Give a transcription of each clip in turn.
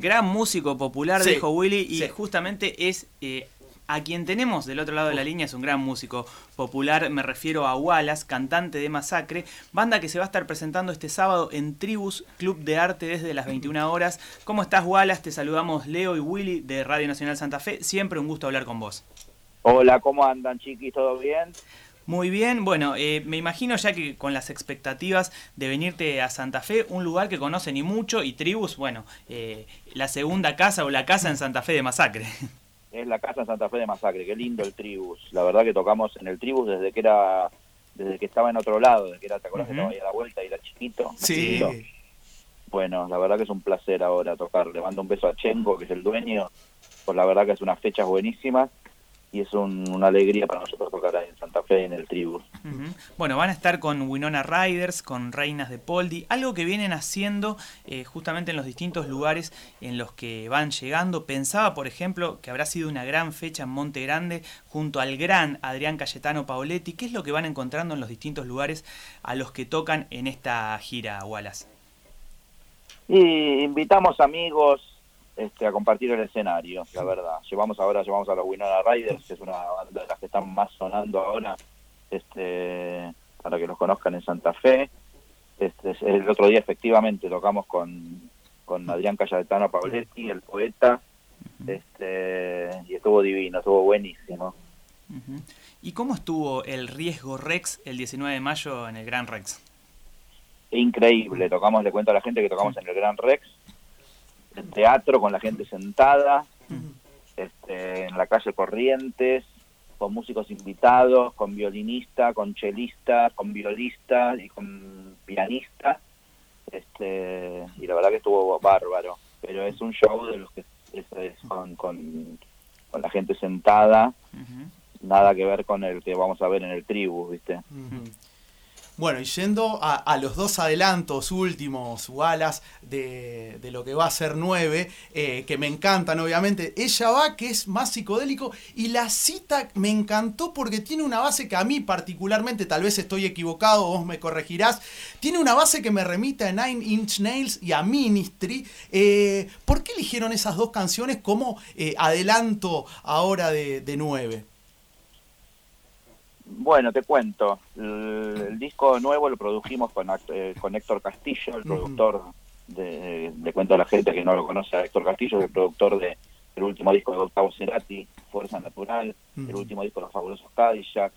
Gran músico popular, Sí, dijo Willy, y sí. justamente es a quien tenemos del otro lado de la línea, es un gran músico popular, me refiero a Wallace, cantante de Masacre, banda que se va a estar presentando este sábado en Tribus, Club de Arte desde las 21 horas. ¿Cómo estás, Wallace? Te saludamos Leo y Willy de Radio Nacional Santa Fe, siempre un gusto hablar con vos. Hola, ¿cómo andan, chiquis? ¿Todo bien? Muy bien, bueno, me imagino ya que con las expectativas de venirte a Santa Fe, un lugar que conocen y mucho, y Tribus, bueno, la segunda casa o la casa en Santa Fe de Masacre. Es la casa en Santa Fe de Masacre, qué lindo el Tribus. La verdad que tocamos en el Tribus desde que estaba en otro lado, desde que era, ¿te acordás que estaba ahí a la vuelta y era chiquito? Sí. Chiquito. Bueno, la verdad que es un placer ahora tocar. Le mando un beso a Chenko, que es el dueño, pues la verdad que es unas fechas buenísimas. Y es una alegría para nosotros tocar ahí en Santa Fe, en el Tribus. Bueno, van a estar con Winona Riders, con Reinas de Poldi, algo que vienen haciendo justamente en los distintos lugares en los que van llegando. Pensaba, por ejemplo, que habrá sido una gran fecha en Monte Grande junto al gran Adrián Cayetano Paoletti. ¿Qué es lo que van encontrando en los distintos lugares a los que tocan en esta gira, Wallace? Y invitamos amigos a compartir el escenario, la verdad. Llevamos a los Winona Riders, que es una banda de las que están más sonando ahora, para que los conozcan en Santa Fe. El otro día efectivamente tocamos con Adrián Cayetano Paoletti, el poeta, y estuvo divino, estuvo buenísimo. ¿Y cómo estuvo el Riesgo Rex el 19 de mayo en el Gran Rex? Increíble, le cuento a la gente que tocamos en el Gran Rex, en teatro con la gente sentada, en la calle Corrientes, con músicos invitados, con violinista, con chelista, con violista y con pianista, y la verdad que estuvo bárbaro. Pero es un show de los que es con la gente sentada, nada que ver con el que vamos a ver en el Tribus, ¿viste? Bueno, y yendo a los dos adelantos últimos, Wallace, de lo que va a ser 9, que me encantan obviamente, Ella va, que es más psicodélico, y La Cita me encantó porque tiene una base que a mí particularmente, tal vez estoy equivocado, vos me corregirás, tiene una base que me remite a Nine Inch Nails y a Ministry. ¿Por qué eligieron esas dos canciones como adelanto ahora de 9? Bueno, te cuento. El disco nuevo lo produjimos con Héctor Castillo, el productor le cuento a la gente que no lo conoce a Héctor Castillo, es el productor del último disco de Gustavo Cerati, Fuerza Natural, el último disco de Los Fabulosos Cadillacs.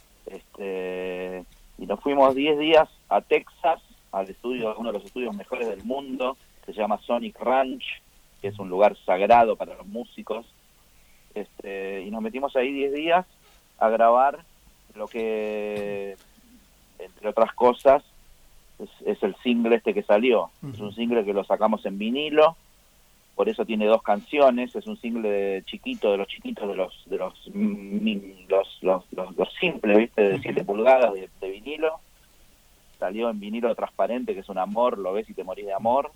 Y nos fuimos 10 días a Texas, al estudio, uno de los estudios mejores del mundo, que se llama Sonic Ranch, que es un lugar sagrado para los músicos. Y nos metimos ahí 10 días a grabar lo que, entre otras cosas, es el single que salió. Es un single que lo sacamos en vinilo, por eso tiene dos canciones. Es un single chiquito, de los chiquitos, de los simples, ¿viste? De 7 pulgadas de vinilo. Salió en vinilo transparente, que es un amor, lo ves y te morís de amor.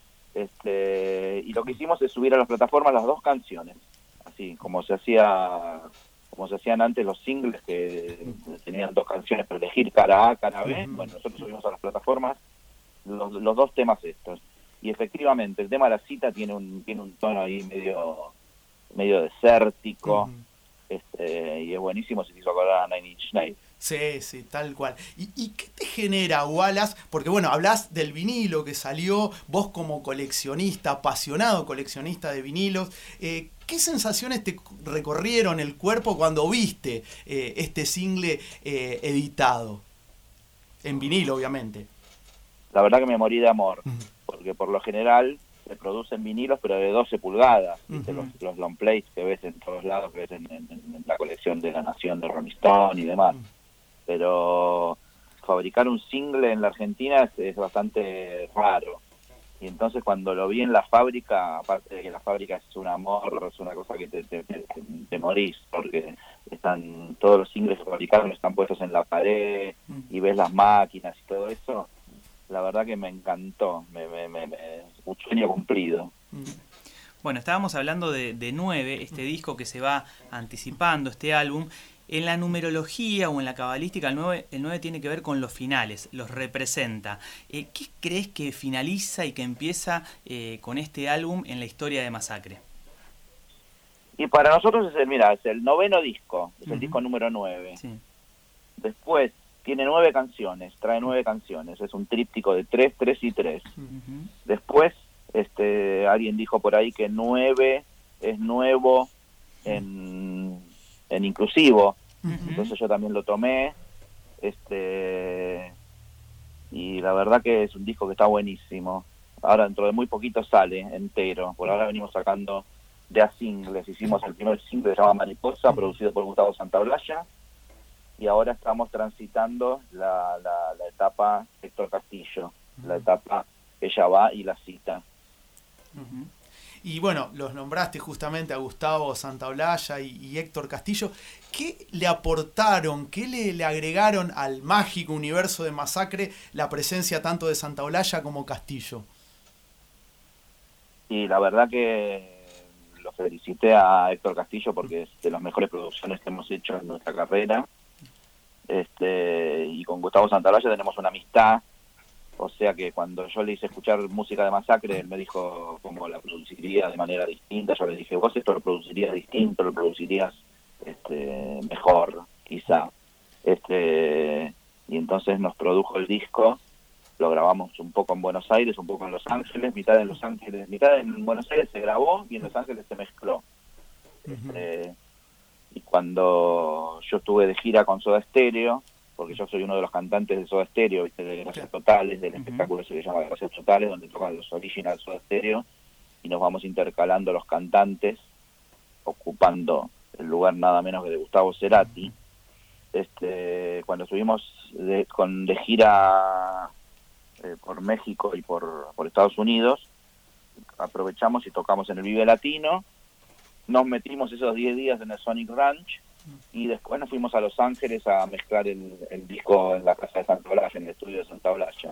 Y lo que hicimos es subir a las plataformas las dos canciones, así como se hacían antes los singles, que tenían dos canciones para elegir, cara A, cara B. Bueno, nosotros subimos a las plataformas los dos temas estos. Y efectivamente, el tema de La Cita tiene un tono ahí medio desértico, y es buenísimo, se hizo acordar a Nine Inch Nails. Sí, tal cual. ¿Y qué te genera, Wallace? Porque bueno, hablás del vinilo que salió, vos como coleccionista, apasionado coleccionista de vinilos, ¿qué sensaciones te recorrieron el cuerpo cuando viste este single editado? En vinilo, obviamente. La verdad que me morí de amor, porque por lo general se producen vinilos, pero de 12 pulgadas, ¿viste? Los long plays que ves en todos lados, que ves en la colección de La Nación de Rolling Stone y demás. Pero fabricar un single en la Argentina es bastante raro. Y entonces cuando lo vi en la fábrica, aparte de que la fábrica es un amor, es una cosa que te morís, porque están todos los singles que fabricaron están puestos en la pared, y ves las máquinas y todo eso. La verdad que me encantó, un sueño cumplido. Bueno, estábamos hablando de 9, este disco que se va anticipando, este álbum, En la numerología o en la cabalística, el 9 tiene que ver con los finales, los representa. ¿Qué crees que finaliza y que empieza con este álbum en la historia de Masacre? Y para nosotros es el noveno disco, es el disco número 9. Sí. Después tiene 9 canciones, trae 9 canciones, es un tríptico de 3, 3 y 3. Después alguien dijo por ahí que 9 es nuevo en inclusivo, entonces yo también lo tomé, y la verdad que es un disco que está buenísimo. Ahora dentro de muy poquito sale entero, por ahora venimos sacando de a singles, hicimos el primer single que se llama Mariposa, producido por Gustavo Santaolalla, y ahora estamos transitando la etapa Héctor Castillo, la etapa Ella va y la cita. Y bueno, los nombraste justamente a Gustavo Santaolalla y Héctor Castillo. ¿Qué le aportaron, qué le agregaron al mágico universo de Masacre la presencia tanto de Santaolalla como Castillo? Y la verdad que lo felicité a Héctor Castillo porque es de las mejores producciones que hemos hecho en nuestra carrera. Y con Gustavo Santaolalla tenemos una amistad. O sea que cuando yo le hice escuchar música de Masacre, él me dijo cómo la produciría de manera distinta. Yo le dije, vos esto lo producirías distinto, lo producirías mejor, quizá. Y entonces nos produjo el disco, lo grabamos un poco en Buenos Aires, un poco en Los Ángeles, mitad en Los Ángeles, mitad en Buenos Aires se grabó y en Los Ángeles se mezcló. Y cuando yo estuve de gira con Soda Stereo, porque yo soy uno de los cantantes de Soda Stereo, ¿viste? De Gracias Totales, del espectáculo que se llama Gracias Totales, donde tocan los original Soda Stereo, y nos vamos intercalando los cantantes, ocupando el lugar nada menos que de Gustavo Cerati. Cuando estuvimos de gira por México y por Estados Unidos, aprovechamos y tocamos en el Vive Latino, nos metimos esos 10 días en el Sonic Ranch, y después nos fuimos a Los Ángeles a mezclar el disco en la casa de Santaolalla, en el estudio de Santaolalla.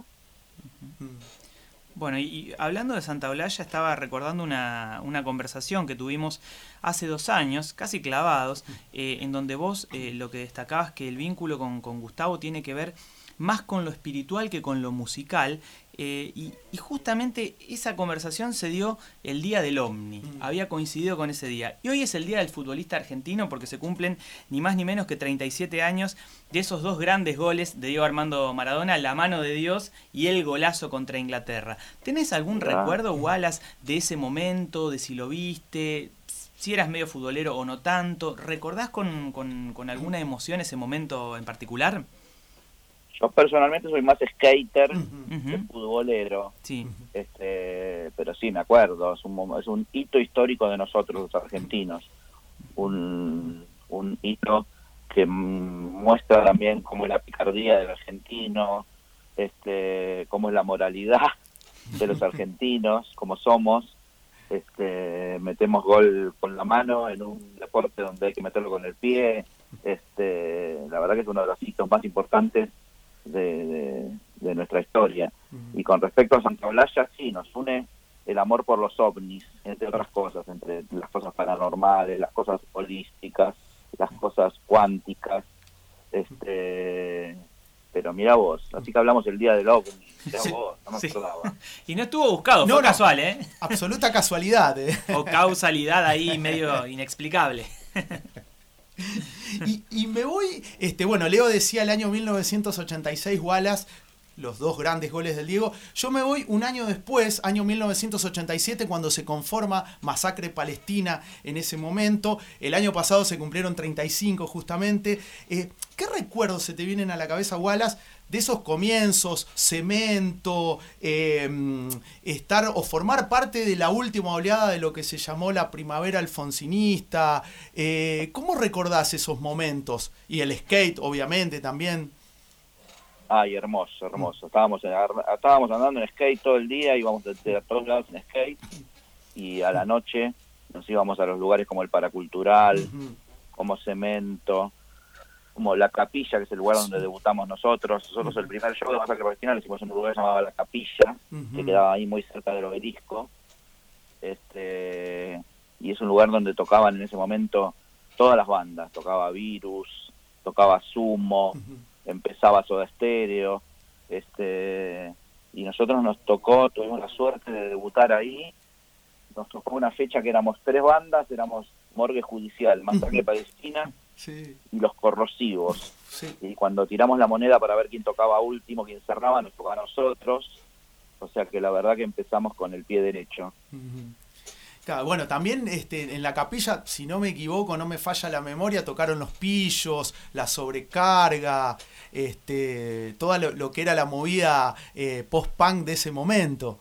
Bueno, y hablando de Santaolalla, estaba recordando una conversación que tuvimos hace 2 años, casi clavados, en donde vos lo que destacabas que el vínculo con Gustavo tiene que ver más con lo espiritual que con lo musical, y justamente esa conversación se dio el día del Omni, había coincidido con ese día, y hoy es el día del futbolista argentino porque se cumplen ni más ni menos que 37 años de esos 2 grandes goles de Diego Armando Maradona, la mano de Dios y el golazo contra Inglaterra. ¿Tenés algún recuerdo, Wallace, de ese momento, de si lo viste, si eras medio futbolero o no tanto? ¿Recordás con alguna emoción ese momento en particular? Yo personalmente soy más skater que futbolero, sí. Pero sí, me acuerdo, es un hito histórico de nosotros los argentinos, un hito que muestra también cómo es la picardía del argentino, cómo es la moralidad de los argentinos, cómo somos. Metemos gol con la mano en un deporte donde hay que meterlo con el pie. La verdad que es uno de los hitos más importantes de nuestra historia. Y con respecto a Santaolalla, sí, nos une el amor por los ovnis, entre otras cosas, entre las cosas paranormales, las cosas holísticas, las cosas cuánticas. Pero mira vos, así que hablamos el día del ovni, mira vos, no me acordaba. Y no estuvo buscado, fue casual, Absoluta casualidad, o causalidad ahí medio inexplicable. Y me voy, Leo decía el año 1986, Wallace, los 2 grandes goles del Diego. Yo me voy un año después, año 1987, cuando se conforma Masacre Palestina en ese momento. El año pasado se cumplieron 35 justamente. ¿Qué recuerdos se te vienen a la cabeza, Wallace, de esos comienzos, Cemento, estar o formar parte de la última oleada de lo que se llamó la primavera alfonsinista? ¿Cómo recordás esos momentos? Y el skate, obviamente, también. Ay, hermoso, hermoso. Estábamos andando en skate todo el día, íbamos de todos lados en skate, y a la noche nos íbamos a los lugares como el Paracultural, como Cemento, como La Capilla, que es el lugar donde debutamos nosotros. Nosotros el primer show de Masacre Palestina lo hicimos en un lugar llamado La Capilla, que quedaba ahí muy cerca del Obelisco. Y es un lugar donde tocaban en ese momento todas las bandas. Tocaba Virus, tocaba Sumo, Ujú. empezaba Soda Stereo, y nosotros tuvimos la suerte de debutar ahí. Nos tocó una fecha que éramos 3 bandas, éramos Morgue Judicial, Masacre Palestina Sí, y Los Corrosivos. sí. Y cuando tiramos la moneda para ver quién tocaba último, quién cerraba, nos tocaba a nosotros. O sea que la verdad que empezamos con el pie derecho. Ujú. Claro, bueno, también en la capilla, si no me equivoco, no me falla la memoria, tocaron Los Pillos, La Sobrecarga, toda lo que era la movida post-punk de ese momento.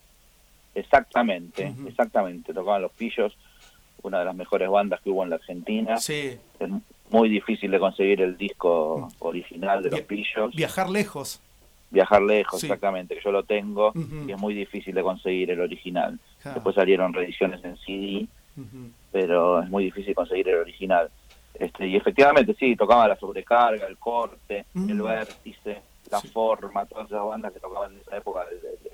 Exactamente, Ujú. exactamente. Tocaban Los Pillos, una de las mejores bandas que hubo en la Argentina. Sí, Es muy difícil de conseguir el disco original de Los Via- Pillos. viajar lejos. Viajar lejos, Sí. exactamente, que yo lo tengo, Ujú. y es muy difícil de conseguir el original. Claro. Después salieron reediciones en CD, Ujú. pero es muy difícil conseguir el original. Y efectivamente, sí, tocaba La Sobrecarga, El Corte, El Vértice, La Sí. Forma, todas esas bandas que tocaban en esa época,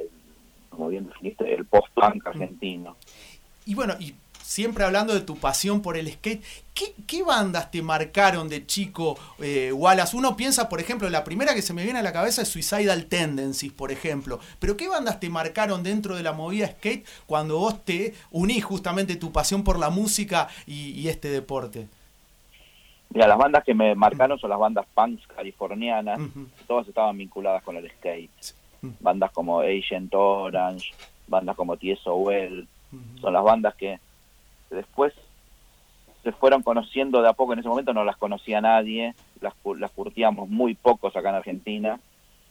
como bien definiste, el post-punk argentino. Y bueno, y siempre hablando de tu pasión por el skate, ¿qué bandas te marcaron de chico, Wallace? Uno piensa, por ejemplo, la primera que se me viene a la cabeza es Suicidal Tendencies, por ejemplo. Pero ¿qué bandas te marcaron dentro de la movida skate cuando vos te unís justamente tu pasión por la música y este deporte? Mira, las bandas que me marcaron son las bandas punks californianas, Ujú. todas estaban vinculadas con el skate. Ujú. Bandas como Agent Orange, bandas como TSOL, Ujú. son las bandas que después se fueron conociendo de a poco. En ese momento no las conocía nadie, las curtíamos muy pocos acá en Argentina,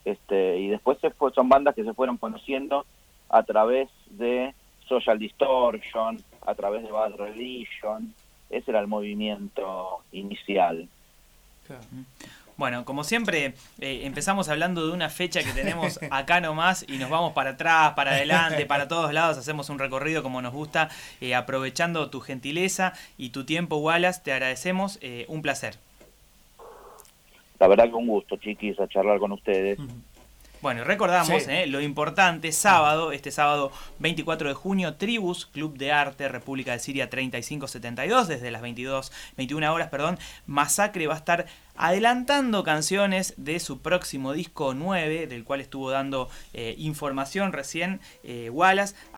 y después son bandas que se fueron conociendo a través de Social Distortion, a través de Bad Religion. Ese era el movimiento inicial. Claro. Bueno, como siempre, empezamos hablando de una fecha que tenemos acá nomás y nos vamos para atrás, para adelante, para todos lados, hacemos un recorrido como nos gusta, aprovechando tu gentileza y tu tiempo, Wallace, te agradecemos, un placer. La verdad que un gusto, chiquis, a charlar con ustedes. Ujú. Bueno, y recordamos Sí. lo importante, este sábado 24 de junio, Tribus, Club de Arte, República de Siria 3572, desde las 21 horas, Masacre va a estar adelantando canciones de su próximo disco 9, del cual estuvo dando información recién Wallace.